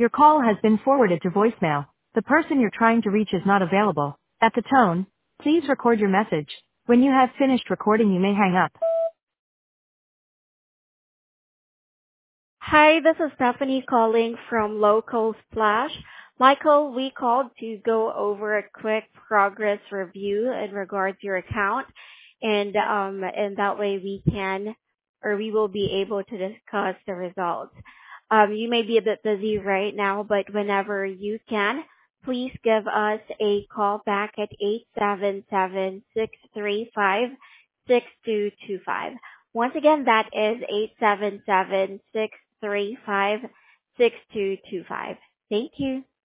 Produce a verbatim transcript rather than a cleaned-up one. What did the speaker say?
Your call has been forwarded to voicemail. The person you're trying to reach is not available. At the tone, please record your message. When you have finished recording, you may hang up. Hi, this is Stephanie calling from Local Splash. Michael, we called to go over a quick progress review in regards to your account, and um, and that way we can, or we will be able to discuss the results. Um, you may be a bit busy right now, but whenever you can, please give us a call back at eight seven seven, six three five, six two two five. Once again, that is eight seven seven, six three five, six two two five. Thank you.